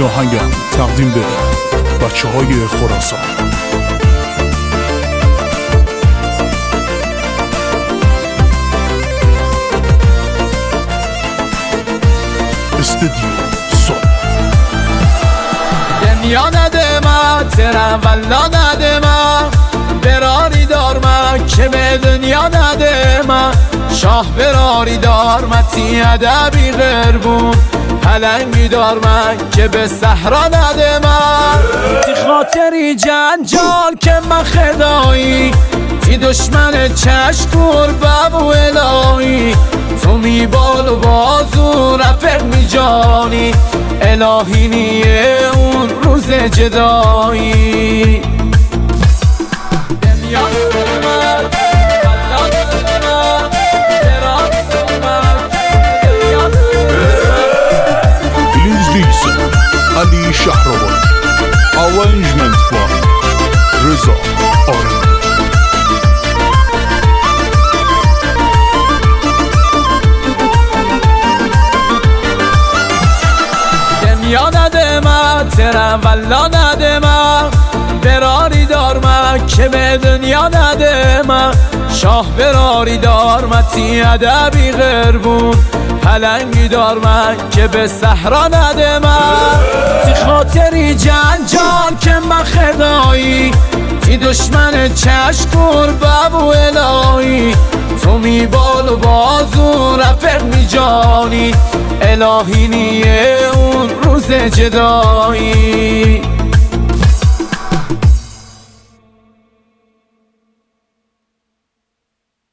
این آهنگم تقدیم به بچه های خراسان. استودیو سون. دنیا ندما ترا والا ندما براری دارما که به دنیا ندما شاه براری دارما تی ادبی غربون پلنگی دارما که به صحرا ندما تی خاطری جنجال که من خدایی تی دشمن چشکور بابو الهی تو می بال و بازو رفق می جانی الهی نیه اون روز جدایی. دنیا ندما والا ندما براری دارما دنیا Please listen Ali Shahrawat. Arrangement by Reza Arif. دنیا ندما ترا والا ندما براری دارما که به دنیا ندما شاه براری دارما تی ادبی غربون پلنگی دارما که به صحرا ندما تی خاطری جنجال که من خدایی تی دشمن چشکور بابو الهی تو می بال و بازو رفق می جانی الهی نیه اون روز جدایی.